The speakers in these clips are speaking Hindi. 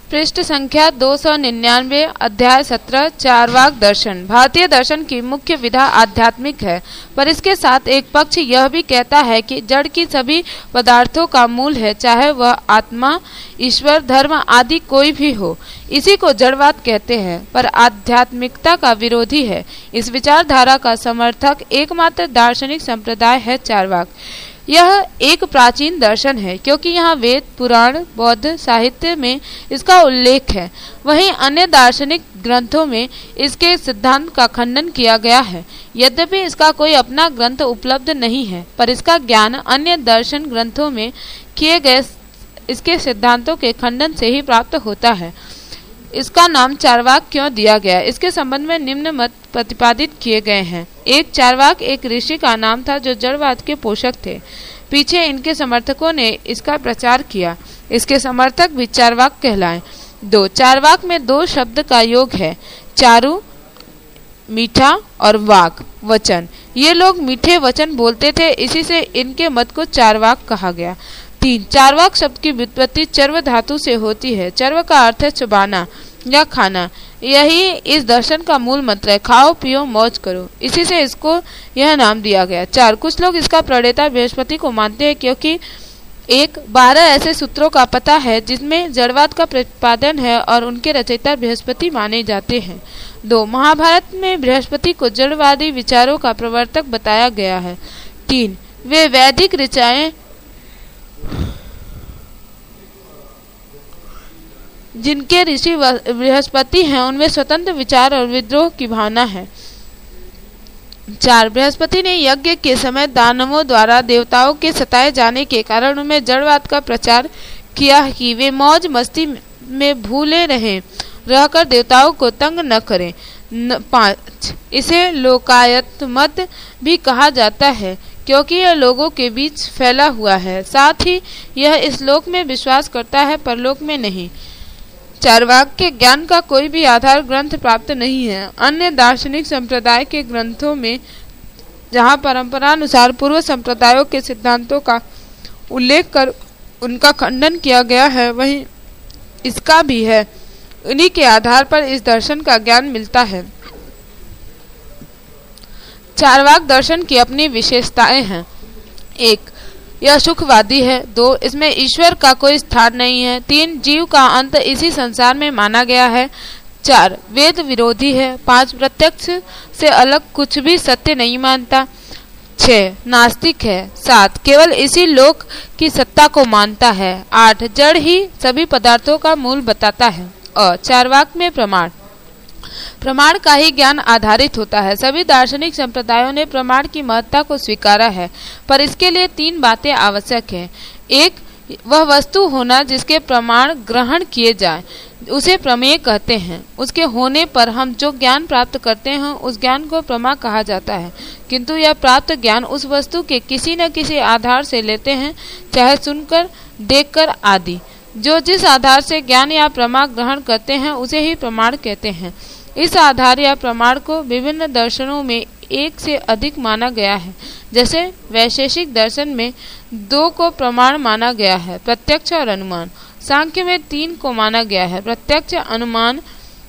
पृष्ठ संख्या 299, अध्याय 17, चार्वाक दर्शन। भारतीय दर्शन की मुख्य विधा आध्यात्मिक है, पर इसके साथ एक पक्ष यह भी कहता है कि जड़ की सभी पदार्थों का मूल है, चाहे वह आत्मा, ईश्वर, धर्म आदि कोई भी हो। इसी को जड़वाद कहते हैं, पर आध्यात्मिकता का विरोधी है। इस विचारधारा का समर्थक एकमात्र दार्शनिक संप्रदाय है चार्वाक। यह एक प्राचीन दर्शन है, क्योंकि यहाँ वेद, पुराण, बौद्ध साहित्य में इसका उल्लेख है। वहीं अन्य दार्शनिक ग्रंथों में इसके सिद्धांत का खंडन किया गया है। यद्यपि इसका कोई अपना ग्रंथ उपलब्ध नहीं है, पर इसका ज्ञान अन्य दर्शन ग्रंथों में किए गए इसके सिद्धांतों के खंडन से ही प्राप्त होता है। इसका नाम चार्वाक क्यों दिया गया, इसके संबंध में निम्न मत प्रतिपादित किए गए हैं। एक, चार्वाक एक ऋषि का नाम था जो जड़वाद के पोषक थे। पीछे इनके समर्थकों ने इसका प्रचार किया, इसके समर्थक भी चार्वाक कहलाए। 2, चार्वाक में 2 शब्द का योग है, चारु मीठा और वाक वचन। ये लोग मीठे वचन बोलते थे, इसी से इनके मत को चार्वाक कहा गया। 3, चार्वाक शब्द की व्युत्पत्ति चर्व धातु से होती है। चर्व का अर्थ है चबाना या खाना। यही इस दर्शन का मूल मंत्र है, खाओ पियो मौज करो। इसी से इसको यह नाम दिया गया। 4, कुछ लोग इसका प्रणेता बृहस्पति को मानते हैं, क्योंकि 12 ऐसे सूत्रों का पता है जिसमें जड़वाद का प्रतिपादन है और उनके रचयिता बृहस्पति माने जाते हैं। 2, महाभारत में बृहस्पति को जड़वादी विचारों का प्रवर्तक बताया गया है। 3, वे वैदिक ऋचाएं जिनके ऋषि बृहस्पति हैं उनमें स्वतंत्र विचार और विद्रोह की भावना है। 4, बृहस्पति ने यज्ञ के समय दानवों द्वारा देवताओं के सताए जाने के कारण उनमें जड़वाद का प्रचार किया कि वे मौज मस्ती में भूले रहकर देवताओं को तंग न करें। 5, इसे लोकायत मत भी कहा जाता है, क्योंकि यह लोगों के बीच फैला हुआ है। साथ ही यह इस लोक में विश्वास करता है, परलोक में नहीं। चार्वाक के ज्ञान का कोई भी आधार ग्रंथ प्राप्त नहीं है। अन्य दार्शनिक संप्रदाय के ग्रंथों में जहाँ परंपरानुसार पूर्व संप्रदायों के सिद्धांतों का उल्लेख कर उनका खंडन किया गया है, वहीं इसका भी है। उन्हीं के आधार पर इस दर्शन का ज्ञान मिलता है। चार्वाक दर्शन की अपनी विशेषताएं हैं। 1, यह सुखवादी है। 2, इसमें ईश्वर का कोई स्थान नहीं है। 3, जीव का अंत इसी संसार में माना गया है। 4, वेद विरोधी है। 5, प्रत्यक्ष से अलग कुछ भी सत्य नहीं मानता। 6, नास्तिक है। 7, केवल इसी लोक की सत्ता को मानता है। 8, जड़ ही सभी पदार्थों का मूल बताता है। और चार्वाक में प्रमाण का ही ज्ञान आधारित होता है। सभी दार्शनिक संप्रदायों ने प्रमाण की महत्ता को स्वीकारा है, पर इसके लिए 3 बातें आवश्यक हैं। 1, वह वस्तु होना जिसके प्रमाण ग्रहण किए जाए, उसे प्रमेय कहते हैं। उसके होने पर हम जो ज्ञान प्राप्त करते हैं उस ज्ञान को प्रमा कहा जाता है, किंतु यह प्राप्त ज्ञान उस वस्तु के किसी न किसी आधार से लेते हैं, चाहे सुनकर, देखकर आदि। जो जिस आधार से ज्ञान या प्रमा ग्रहण करते हैं उसे ही प्रमाण कहते हैं। इस आधार या प्रमाण को विभिन्न दर्शनों में एक से अधिक माना गया है। जैसे वैशेषिक दर्शन में 2 को प्रमाण माना गया है, प्रत्यक्ष और अनुमान। सांख्य में 3 को माना गया है, प्रत्यक्ष, अनुमान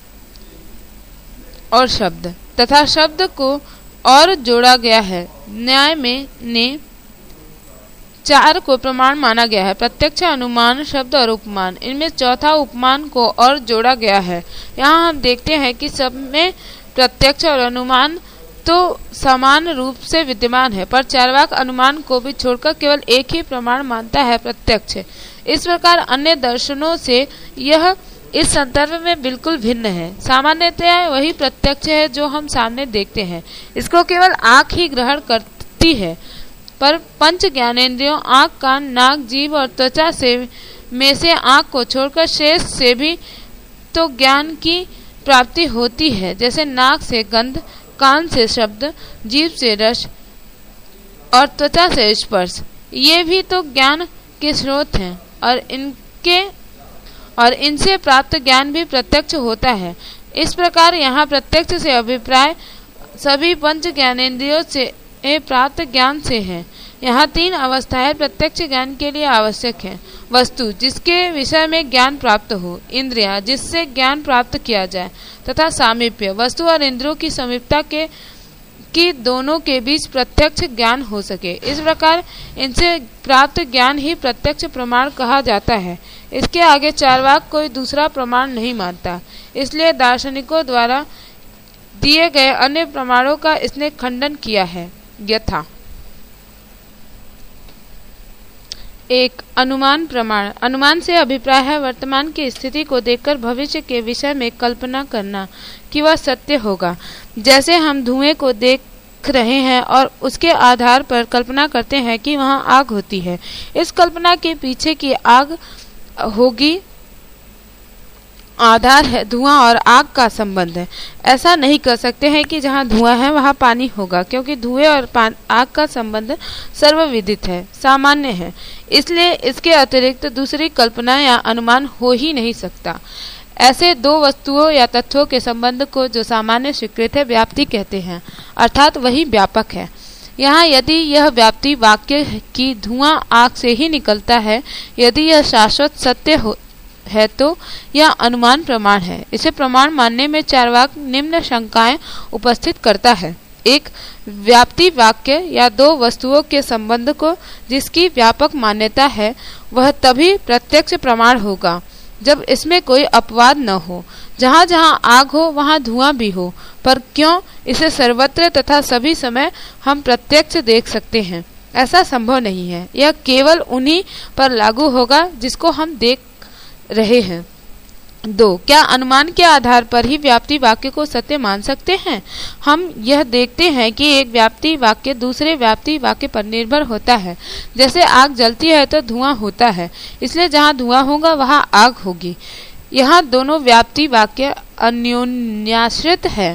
और शब्द, तथा शब्द को और जोड़ा गया है। न्याय में 4 को प्रमाण माना गया है, प्रत्यक्ष, अनुमान, शब्द और उपमान। इनमें चौथा उपमान को और जोड़ा गया है। यहाँ हम देखते हैं कि सब में प्रत्यक्ष और अनुमान तो समान रूप से विद्यमान है, पर चार्वाक अनुमान को भी छोड़कर केवल एक ही प्रमाण मानता है, प्रत्यक्ष। इस प्रकार अन्य दर्शनों से यह इस संदर्भ में बिल्कुल भिन्न है। सामान्यतया वही प्रत्यक्ष है जो हम सामने देखते हैं, इसको केवल आँख ही ग्रहण करती है, पर पंच ज्ञानेंद्रियों आँख, कान, नाक, जीभ और त्वचा में से आँख को छोड़कर शेष से भी तो ज्ञान की प्राप्ति होती है। जैसे नाक से गंध, कान से शब्द, जीभ से रस और त्वचा से स्पर्श। ये भी तो ज्ञान के स्रोत हैं, और इनसे प्राप्त ज्ञान भी प्रत्यक्ष होता है। इस प्रकार यहाँ प्रत्यक्ष से अभिप्राय सभी पंच ज्ञानेंद्रियों से प्राप्त ज्ञान से है। यहाँ 3 अवस्थाएं प्रत्यक्ष ज्ञान के लिए आवश्यक हैं। वस्तु जिसके विषय में ज्ञान प्राप्त हो, इंद्रियां जिससे ज्ञान प्राप्त किया जाए, तथा सामीप्य वस्तु और इंद्रियों की समीपता की दोनों के बीच प्रत्यक्ष ज्ञान हो सके। इस प्रकार इनसे प्राप्त ज्ञान ही प्रत्यक्ष प्रमाण कहा जाता है। इसके आगे चार्वाक कोई दूसरा प्रमाण नहीं मानता, इसलिए दार्शनिकों द्वारा दिए गए अन्य प्रमाणों का इसने खंडन किया है। यथा 1. अनुमान प्रमाण। अनुमान से अभिप्राय है वर्तमान की स्थिति को देखकर भविष्य के विषय में कल्पना करना कि वह सत्य होगा। जैसे हम धुएं को देख रहे हैं और उसके आधार पर कल्पना करते हैं कि वहां आग होती है। इस कल्पना के पीछे की आग होगी आधार है धुआं और आग का संबंध है। ऐसा नहीं कर सकते हैं कि जहां धुआं है वहां पानी होगा, क्योंकि धुएं और आग का संबंध सर्वविदित है, सामान्य है। इसलिए इसके अतिरिक्त दूसरी कल्पना या अनुमान हो ही नहीं सकता। ऐसे 2 वस्तुओं या तत्वों के संबंध को जो सामान्य स्वीकृत है व्याप्ति कहते हैं, अर्थात वही व्यापक है। यहाँ यदि यह व्याप्ति वाक्य की धुआं आग से ही निकलता है, यदि यह शाश्वत सत्य है तो यह अनुमान प्रमाण है। इसे प्रमाण मानने में चार्वाक निम्न शंकाएं उपस्थित करता है। 1. व्याप्ति वाक्य या 2 वस्तुओं के संबंध को जिसकी व्यापक मान्यता है वह तभी प्रत्यक्ष प्रमाण होगा जब इसमें कोई अपवाद न हो। जहाँ जहाँ आग हो वहाँ धुआं भी हो, पर क्यों इसे सर्वत्र तथा सभी समय हम प्रत्यक्ष देख सकते हैं? ऐसा संभव नहीं है। यह केवल उन्हीं पर लागू होगा जिसको हम देख रहे हैं। 2. क्या अनुमान के आधार पर ही व्याप्ति वाक्य को सत्य मान सकते हैं? हम यह देखते हैं कि एक व्याप्ति वाक्य दूसरे व्याप्ति वाक्य पर निर्भर होता है। जैसे आग जलती है तो धुआं होता है, इसलिए जहाँ धुआं होगा वहाँ आग होगी। यहाँ दोनों व्याप्ति वाक्य अन्योन्याश्रित है,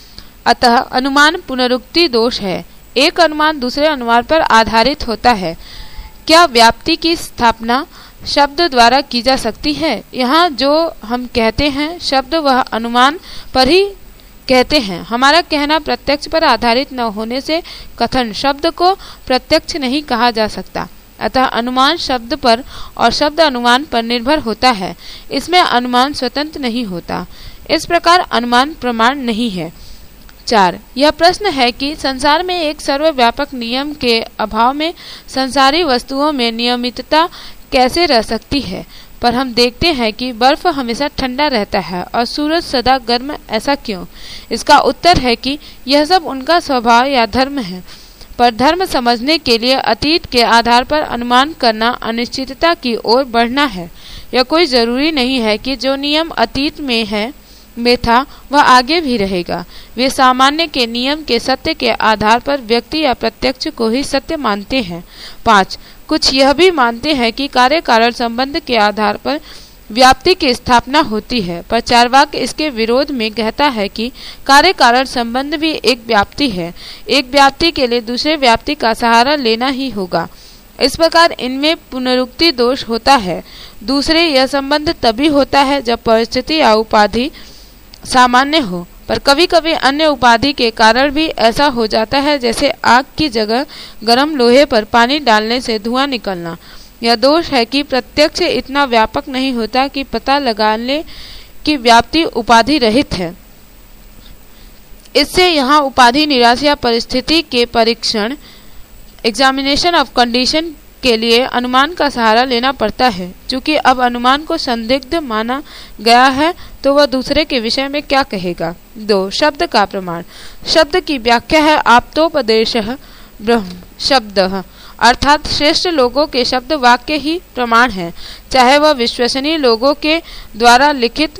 अतः अनुमान पुनरुक्ति दोष है। एक अनुमान दूसरे अनुमान पर आधारित होता है। क्या व्याप्ति की स्थापना शब्द द्वारा की जा सकती है? यहाँ जो हम कहते हैं शब्द वह अनुमान पर ही कहते हैं। हमारा कहना प्रत्यक्ष पर आधारित न होने से कथन शब्द को प्रत्यक्ष नहीं कहा जा सकता। अतः अनुमान शब्द पर और शब्द अनुमान पर निर्भर होता है। इसमें अनुमान स्वतंत्र नहीं होता। इस प्रकार अनुमान प्रमाण नहीं है। 4. यह प्रश्न है कि संसार में एक सर्वव्यापक नियम के अभाव में संसारी वस्तुओं में नियमितता कैसे रह सकती है? पर हम देखते हैं कि बर्फ हमेशा ठंडा रहता है और सूरज सदा गर्म, ऐसा क्यों? इसका उत्तर है कि यह सब उनका स्वभाव या धर्म है। पर धर्म समझने के लिए अतीत के आधार पर अनुमान करना अनिश्चितता की ओर बढ़ना है। यह कोई जरूरी नहीं है कि जो नियम अतीत में था वह आगे भी रहेगा। वे सामान्य के नियम के सत्य के आधार पर व्यक्ति या प्रत्यक्ष को ही सत्य मानते हैं। 5. कुछ यह भी मानते हैं कि कार्य कारण संबंध के आधार पर व्याप्ति की स्थापना होती है, पर चार्वाक इसके विरोध में कहता है कि कार्य कारण संबंध भी एक व्याप्ति है। एक व्याप्ति के लिए दूसरे व्याप्ति का सहारा लेना ही होगा। इस प्रकार इनमें पुनरुक्ति दोष होता है। दूसरे यह संबंध तभी होता है जब परिस्थिति या उपाधि सामान्य हो, पर कभी कभी अन्य उपाधि के कारण भी ऐसा हो जाता है, जैसे आग की जगह गर्म लोहे पर पानी डालने से धुआं निकलना। यह दोष है कि प्रत्यक्ष इतना व्यापक नहीं होता कि पता लगाने की व्याप्ति उपाधि रहित है। इससे यहाँ उपाधि निराश या परिस्थिति के परीक्षण एग्जामिनेशन ऑफ कंडीशन के लिए अनुमान का सहारा लेना पड़ता है। चूंकि अब अनुमान को संदिग्ध माना गया है तो वह दूसरे के विषय में क्या कहेगा। 2. शब्द का प्रमाण। शब्द की व्याख्या है आप्तोपदेशः ब्रह्म शब्दः, अर्थात श्रेष्ठ लोगों के शब्द वाक्य ही प्रमाण है, चाहे वह विश्वसनीय लोगों के द्वारा लिखित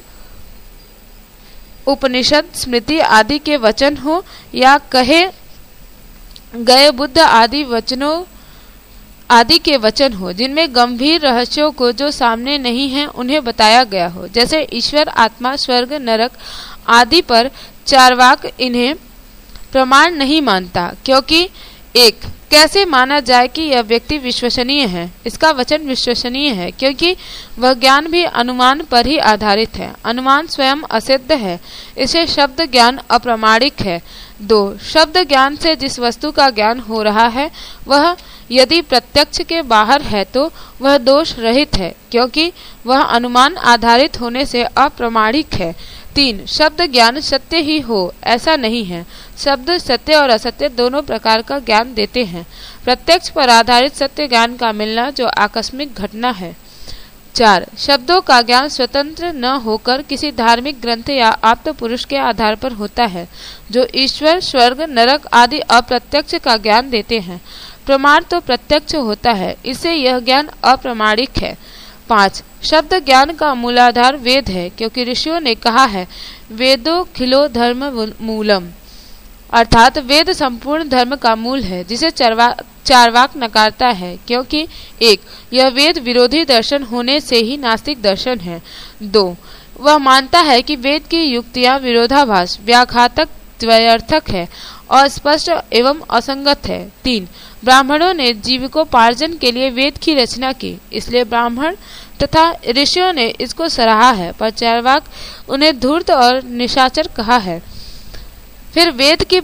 उपनिषद स्मृति आदि के वचन हो या कहे गए बुद्ध आदि वचनों आदि के वचन हो, जिनमें गंभीर रहस्यों को जो सामने नहीं है उन्हें बताया गया हो। जैसे ईश्वर, आत्मा, स्वर्ग, नरक आदि पर चार्वाक इन्हें प्रमाण नहीं मानता, क्योंकि 1. कैसे माना जाए कि यह व्यक्ति विश्वसनीय है? इसका वचन विश्वसनीय है क्योंकि वह ज्ञान भी अनुमान पर ही आधारित है। अनुमान स्वयं असिद्ध है, इसे शब्द ज्ञान अप्रामाणिक है। 2. शब्द ज्ञान से जिस वस्तु का ज्ञान हो रहा है वह यदि प्रत्यक्ष के बाहर है तो वह दोष रहित है, क्योंकि वह अनुमान आधारित होने से अप्रामाणिक है। 3. शब्द ज्ञान सत्य ही हो ऐसा नहीं है। शब्द सत्य और असत्य दोनों प्रकार का ज्ञान देते हैं। प्रत्यक्ष पर आधारित सत्य ज्ञान का मिलना जो आकस्मिक घटना है। 4. शब्दों का ज्ञान स्वतंत्र न होकर किसी धार्मिक ग्रंथ या आप्त पुरुष के आधार पर होता है, जो ईश्वर, स्वर्ग, नरक आदि अप्रत्यक्ष का ज्ञान देते हैं। प्रमाण तो प्रत्यक्ष होता है, इससे यह ज्ञान अप्रामाणिक है। 5. शब्द ज्ञान का मूलाधार वेद है, क्योंकि ऋषियों ने कहा है वेदो खिलो धर्म मूलम, अर्थात वेद संपूर्ण धर्म का मूल है, जिसे चार्वाक नकारता है, क्योंकि 1. यह वेद विरोधी दर्शन होने से ही नास्तिक दर्शन है। 2. वह मानता है कि वेद की युक्तियां विरोधाभास, व्याघातक, द्व्यर्थक है, अस्पष्ट एवं असंगत है। 3. ब्राह्मणों ने जीविकोपार्जन के लिए वेद की रचना की, इसलिए ब्राह्मण तथा ऋषियों ने इसको सराहा है, पर चार्वाक उन्हें धूर्त और निशाचर कहा है। फिर वेद की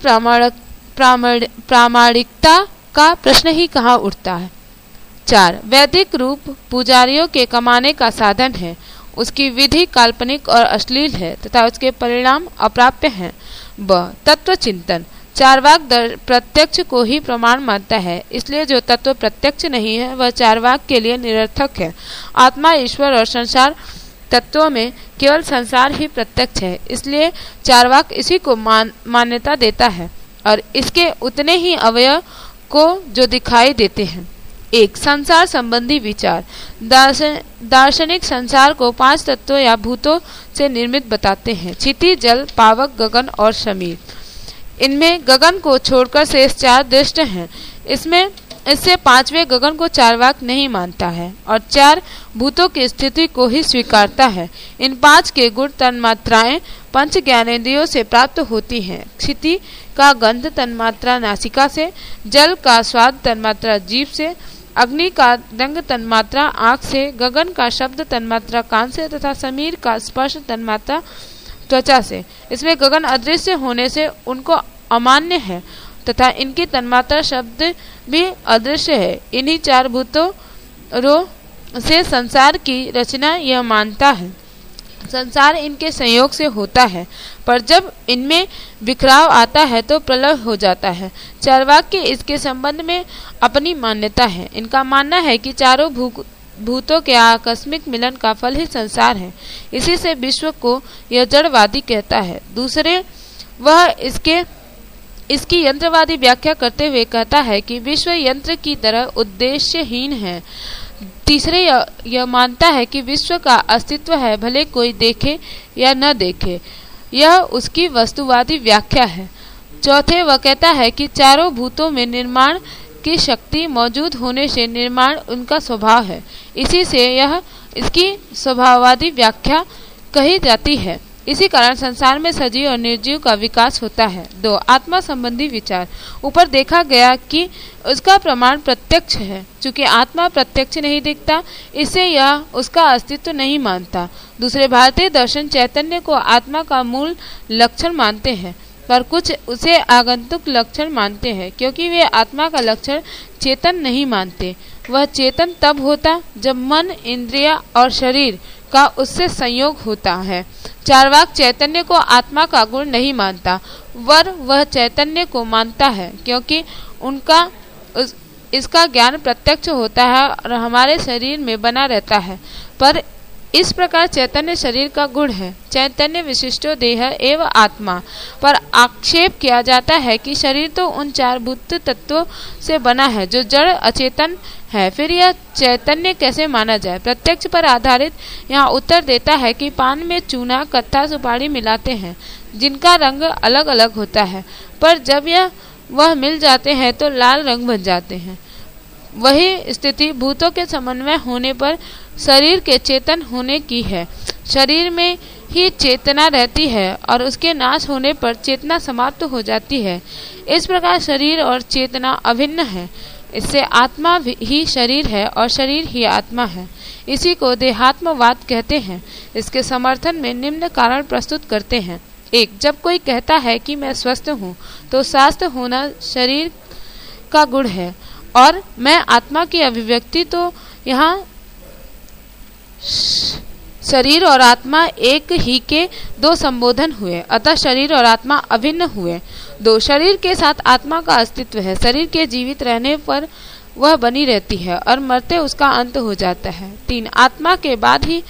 प्रामाणिकता का प्रश्न ही कहाँ उठता है। 4. वैदिक रूप पुजारियों के कमाने का साधन है, उसकी विधि काल्पनिक और अश्लील है तथा उसके परिणाम अप्राप्य हैं। ब. तत्व चिंतन। चार्वाक प्रत्यक्ष को ही प्रमाण मानता है, इसलिए जो तत्व प्रत्यक्ष नहीं है वह चार्वाक के लिए निरर्थक है। आत्मा, ईश्वर और संसार तत्वों में केवल संसार ही प्रत्यक्ष है, इसलिए चार्वाक इसी को मान्यता देता है और इसके उतने ही अवयव को जो दिखाई देते हैं। 1. संसार संबंधी विचार। दार्शनिक संसार को 5 तत्वों या भूतों से निर्मित बताते हैं: क्षिति, जल, पावक, गगन और समीर। इनमें गगन को छोड़कर शेष 4 दृष्ट हैं। इससे 5वें गगन को चार्वाक नहीं मानता है और 4 भूतों की स्थिति को ही स्वीकारता है। इन 5 के गुण तन्मात्राएं पंच ज्ञानेंद्रियों से प्राप्त होती हैं। क्षिति का गंध तन्मात्रा नासिका से, जल का स्वाद तन्मात्रा जीभ से, अग्नि का रंग तन्मात्रा आँख से, गगन का शब्द तन्मात्रा कान से तथा समीर का स्पर्श तन्मात्रा त्वचा से। इसमें गगन अदृश्य होने से उनको अमान्य है तथा इनकी तन्मात्रा शब्द भी अदृश्य है। इन्हीं 4 भूतों से संसार की रचना यह मानता है। संसार इनके संयोग से होता है, पर जब इनमें बिखराव आता है तो प्रलय हो जाता है। चार्वाक की इसके संबंध में अपनी मान्यता है। इनका मानना है कि चारों भूतों के आकस्मिक मिलन का फल ही संसार है। इसी से विश्व को यह जड़वादी कहता है। दूसरे, वह इसकी यंत्रवादी व्याख्या करते हुए कहता है कि विश्व यंत्र की तरह उद्देश्यहीन है। तीसरे, यह मानता है कि विश्व का अस्तित्व है, भले कोई देखे या न देखे। यह उसकी वस्तुवादी व्याख्या है। चौथे, वह कहता है कि चारों भूतों में निर्माण की शक्ति मौजूद होने से निर्माण उनका स्वभाव है। इसी से यह इसकी स्वभाववादी व्याख्या कही जाती है। इसी कारण संसार में सजीव और निर्जीव का विकास होता है। 2. आत्मा संबंधी विचार। ऊपर देखा गया कि उसका प्रमाण प्रत्यक्ष है। चूंकि आत्मा प्रत्यक्ष नहीं दिखता, इससे यह उसका अस्तित्व नहीं मानता। दूसरे भारतीय दर्शन चैतन्य को आत्मा का मूल लक्षण मानते हैं, पर कुछ उसे आगंतुक लक्षण मानते हैं, क्योंकि वे आत्मा का लक्षण चेतन नहीं मानते। वह चेतन तब होता जब मन, इंद्रिय और शरीर का उससे संयोग होता है। चार्वाक चैतन्य को आत्मा का गुण नहीं मानता, वह चैतन्य को मानता है, क्योंकि इसका ज्ञान प्रत्यक्ष होता है और हमारे शरीर में बना रहता है। पर इस प्रकार चैतन्य शरीर का गुण है। चैतन्य विशिष्टो देह एवं आत्मा। पर आक्षेप किया जाता है कि शरीर तो उन 4 भूत तत्वों से बना है जो जड़ अचेतन है, फिर यह चैतन्य कैसे माना जाए। प्रत्यक्ष पर आधारित यहाँ उत्तर देता है कि पान में चूना, कत्था, सुपारी मिलाते हैं, जिनका रंग अलग अलग होता है, पर जब वह मिल जाते हैं तो लाल रंग बन जाते हैं। वही स्थिति भूतों के समन्वय होने पर शरीर के चेतन होने की है। शरीर में ही चेतना रहती है और उसके नाश होने पर चेतना समाप्त हो जाती है। इस प्रकार शरीर और चेतना अभिन्न है। इससे आत्मा ही शरीर है और शरीर ही आत्मा है। इसी को देहात्मवाद कहते हैं। इसके समर्थन में निम्न कारण प्रस्तुत करते हैं। 1. जब कोई कहता है कि मैं स्वस्थ हूँ, तो स्वस्थ होना शरीर का गुण है और मैं आत्मा की अभिव्यक्ति, तो यहाँ शरीर और आत्मा एक ही के दो संबोधन हुए, अतः शरीर और आत्मा अभिन्न हुए। 2 शरीर के साथ आत्मा का अस्तित्व है। शरीर के जीवित रहने पर वह बनी रहती है और मरते उसका अंत हो जाता है। 3 आत्मा के बाद ही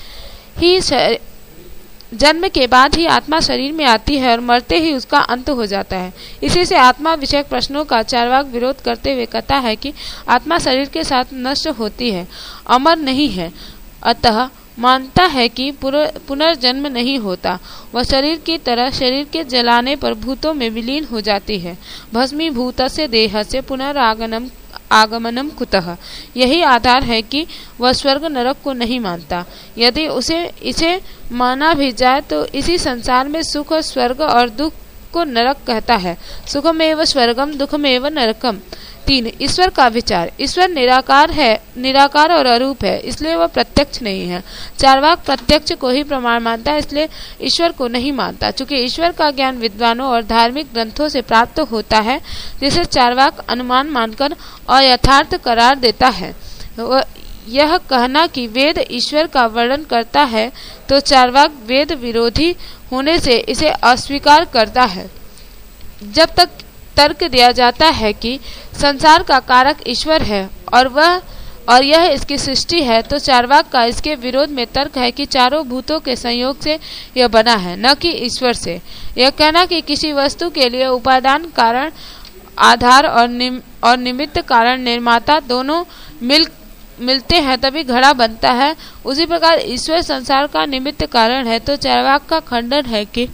जन्म के बाद ही आत्मा शरीर में आती है और मरते ही उसका अंत हो जाता है। इसी से आत्मा विषयक प्रश्नों का चार्वाक विरोध करते हुए कहता है कि आत्मा शरीर के साथ नष्ट होती है, अमर नहीं है, अतः मानता है कि पुनर्जन्म नहीं होता। वह शरीर की तरह शरीर के जलाने पर भूतों में विलीन हो जाती है। भस्मीभूतस्य देहस्य पुनरागमनम कुतः, यही आधार है कि वह स्वर्ग नरक को नहीं मानता। यदि इसे माना भी जाए तो इसी संसार में सुख और स्वर्ग और दुख को नरक कहता है। सुखमेव स्वर्गम दुखमेव नरकम। 3 ईश्वर का विचार। ईश्वर निराकार और अरूप है, इसलिए वह प्रत्यक्ष नहीं है। चार्वाक प्रत्यक्ष को ही प्रमाण मानता है, इसलिए ईश्वर को नहीं मानता। चूंकि ईश्वर का ज्ञान विद्वानों और धार्मिक ग्रंथों से प्राप्त होता है, जिसे चार्वाक अनुमान मानकर अयथार्थ करार देता है। यह कहना कि वेद ईश्वर का वर्णन करता है, तो चार्वाक वेद विरोधी होने से इसे अस्वीकार करता है। जब तक तर्क दिया जाता है कि संसार का कारक ईश्वर है और यह इसकी सृष्टि है, तो चार्वाक का इसके विरोध में तर्क है कि चारों भूतों के संयोग से यह बना है, न कि ईश्वर से। यह कहना कि किसी वस्तु के लिए उपादान कारण आधार और निमित्त कारण निर्माता दोनों मिलते हैं तभी घड़ा बनता है, उसी प्रकार ईश्वर संसार का निमित्त कारण है। तो चार्वाक का खंडन है कि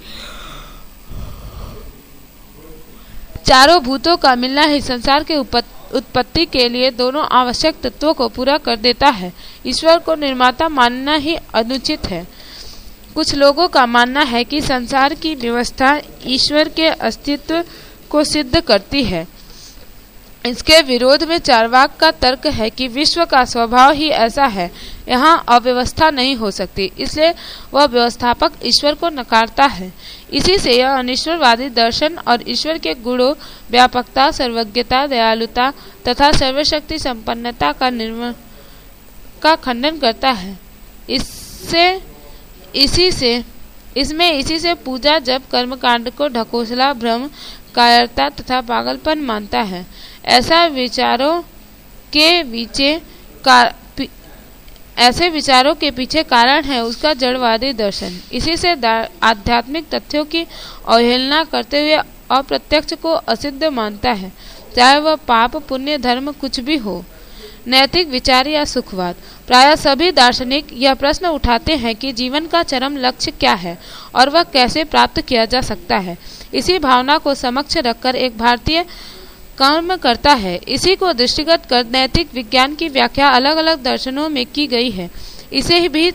चारों भूतों का मिलना ही संसार के उत्पत्ति के लिए दोनों आवश्यक तत्वों को पूरा कर देता है। ईश्वर को निर्माता मानना ही अनुचित है। कुछ लोगों का मानना है कि संसार की व्यवस्था ईश्वर के अस्तित्व को सिद्ध करती है। इसके विरोध में चार्वाक का तर्क है कि विश्व का स्वभाव ही ऐसा है, यहाँ अव्यवस्था नहीं हो सकती, इसलिए वह व्यवस्थापक ईश्वर को नकारता है। इसी से यह अनिश्वरवादी दर्शन और ईश्वर के गुणों व्यापकता, सर्वज्ञता, दयालुता तथा सर्वशक्ति संपन्नता का खंडन करता है। इसी से पूजा, जब, कर्मकांड को ढकोसला, भ्रम, कायरता तथा पागलपन मानता है। ऐसे विचारों के पीछे कारण है उसका जड़वादी दर्शन। इसी से आध्यात्मिक तथ्यों की अवहेलना करते हुए अप्रत्यक्ष को असिद्ध मानता है, चाहे वह पाप, पुण्य, धर्म कुछ भी हो। नैतिक विचार या सुखवाद। प्रायः सभी दार्शनिक यह प्रश्न उठाते हैं कि जीवन का चरम लक्ष्य क्या है और वह कैसे प्राप्त किया जा सकता है। इसी भावना को समक्ष रखकर एक भारतीय कर्म करता है। इसी को दृष्टिगत कर नैतिक विज्ञान की व्याख्या अलग अलग दर्शनों में की गई है। इसे भी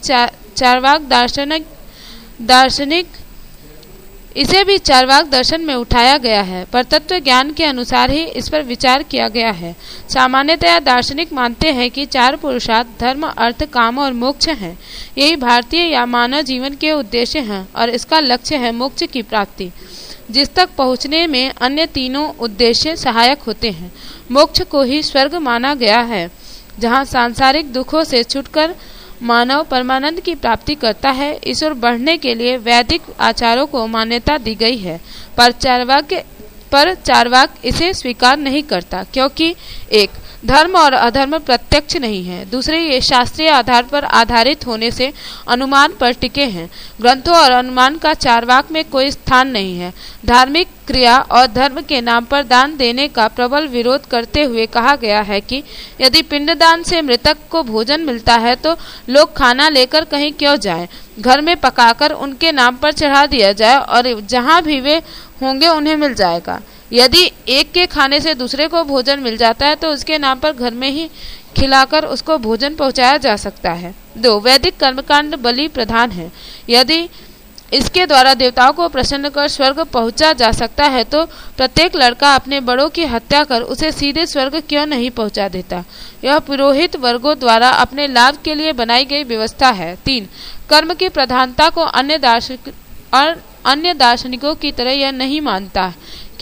चार्वाक दर्शन में उठाया गया है, पर तत्व ज्ञान के अनुसार ही इस पर विचार किया गया है। सामान्यतया दार्शनिक मानते हैं कि 4 पुरुषार्थ धर्म, अर्थ, काम और मोक्ष हैं। यही भारतीय या मानव जीवन के उद्देश्य हैं और इसका लक्ष्य है मोक्ष की प्राप्ति, जिस तक पहुँचने में अन्य तीनों उद्देश्य सहायक होते हैं। मोक्ष को ही स्वर्ग माना गया है, जहाँ सांसारिक दुखों से छुटकर मानव परमानंद की प्राप्ति करता है। इस ओर बढ़ने के लिए वैदिक आचारों को मान्यता दी गई है, पर चार्वाक इसे स्वीकार नहीं करता, क्योंकि 1. धर्म और अधर्म प्रत्यक्ष नहीं है, दूसरे ये शास्त्रीय आधार पर आधारित होने से अनुमान पर टिके हैं। ग्रंथों और अनुमान का चार्वाक में कोई स्थान नहीं है। धार्मिक क्रिया और धर्म के नाम पर दान देने का प्रबल विरोध करते हुए कहा गया है कि यदि पिंडदान से मृतक को भोजन मिलता है तो लोग खाना लेकर कहीं क्यों जाएं, घर में पकाकर उनके नाम पर चढ़ा दिया जाए और जहाँ भी वे होंगे उन्हें मिल जाएगा। यदि एक के खाने से दूसरे को भोजन मिल जाता है तो उसके नाम पर घर में ही खिलाकर उसको भोजन पहुंचाया जा सकता है। 2. वैदिक कर्मकांड बलि प्रधान है। यदि इसके द्वारा देवताओं को प्रसन्न कर स्वर्ग पहुंचा जा सकता है तो प्रत्येक लड़का अपने बड़ों की हत्या कर उसे सीधे स्वर्ग क्यों नहीं पहुंचा देता। यह पुरोहित वर्गों द्वारा अपने लाभ के लिए बनाई गई व्यवस्था है। 3. कर्म की प्रधानता को अन्य दार्शनिकों की तरह यह नहीं मानता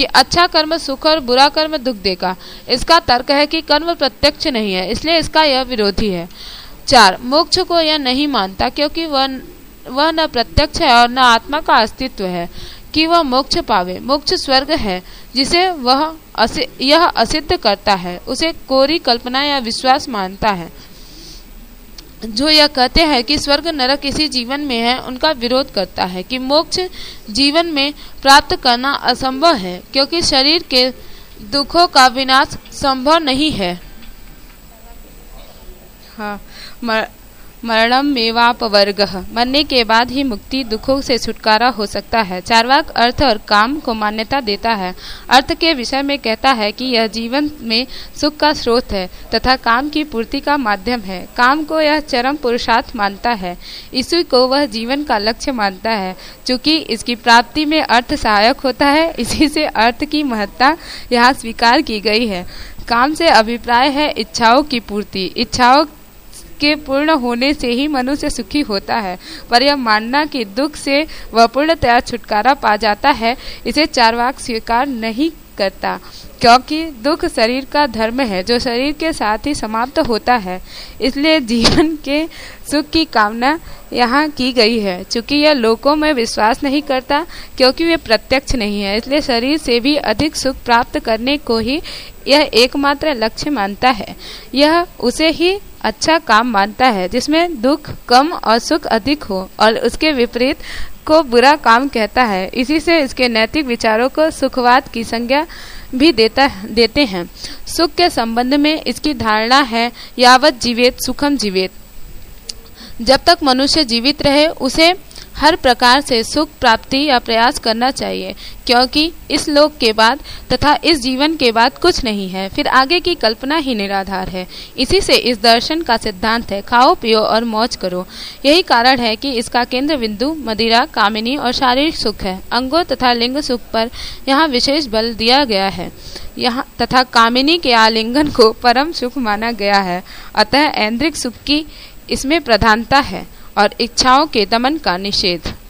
कि अच्छा कर्म सुख और बुरा कर्म दुख देगा। इसका तर्क है कि कर्म प्रत्यक्ष नहीं है, इसलिए इसका यह विरोधी है। 4. मोक्ष को यह नहीं मानता क्योंकि वह न प्रत्यक्ष है और न आत्मा का अस्तित्व है कि वह मोक्ष पावे। मोक्ष स्वर्ग है जिसे यह असिद्ध करता है, उसे कोरी कल्पना या विश्वास मानता है। जो यह कहते हैं कि स्वर्ग नरक इसी जीवन में है, उनका विरोध करता है कि मोक्ष जीवन में प्राप्त करना असंभव है क्योंकि शरीर के दुखों का विनाश संभव नहीं है। हाँ, मरणम मेवापवर्गः, मरने के बाद ही मुक्ति, दुखों से छुटकारा हो सकता है। चार्वाक अर्थ और काम को मान्यता देता है। अर्थ के विषय में कहता है कि यह जीवन में सुख का स्रोत है तथा काम की पूर्ति का माध्यम है। काम को यह चरम पुरुषार्थ मानता है, इसी को वह जीवन का लक्ष्य मानता है। चूंकि इसकी प्राप्ति में अर्थ सहायक होता है, इसी से अर्थ की महत्ता यहाँ स्वीकार की गई है। काम से अभिप्राय है इच्छाओं की पूर्ति। इच्छाओं के पूर्ण होने से ही मनुष्य सुखी होता है, पर यह मानना कि दुख से वह पूर्णतया छुटकारा पा जाता है, इसे चार्वाक स्वीकार नहीं करता क्योंकि दुख शरीर का धर्म है जो शरीर के साथ ही समाप्त होता है। इसलिए जीवन के सुख की कामना यहाँ की गई है। चूंकि यह लोकों में विश्वास नहीं करता क्योंकि वे प्रत्यक्ष नहीं है, इसलिए शरीर से भी अधिक सुख प्राप्त करने को ही यह एकमात्र लक्ष्य मानता है। यह उसे ही अच्छा काम मानता है जिसमें दुख कम और सुख अधिक हो, और उसके विपरीत को बुरा काम कहता है। इसी से इसके नैतिक विचारों को सुखवाद की संज्ञा भी देते हैं। सुख के संबंध में इसकी धारणा है यावत जीवेत सुखम जीवेत, जब तक मनुष्य जीवित रहे उसे हर प्रकार से सुख प्राप्ति या प्रयास करना चाहिए क्योंकि इस लोक के बाद तथा इस जीवन के बाद कुछ नहीं है, फिर आगे की कल्पना ही निराधार है। इसी से इस दर्शन का सिद्धांत है खाओ पियो और मौज करो। यही कारण है कि इसका केंद्र बिंदु मदिरा, कामिनी और शारीरिक सुख है। अंगों तथा लिंग सुख पर यहाँ विशेष बल दिया गया है यहाँ तथा कामिनी के आलिंगन को परम सुख माना गया है। अतः ऐन्द्रिक सुख की इसमें प्रधानता है और इच्छाओं के दमन का निषेध।